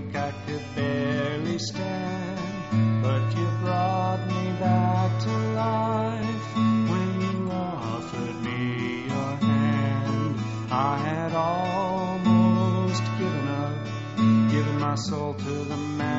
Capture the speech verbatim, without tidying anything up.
weak, I could barely stand, but you brought me back to life when you offered me your hand. I had almost given up, given my soul to the man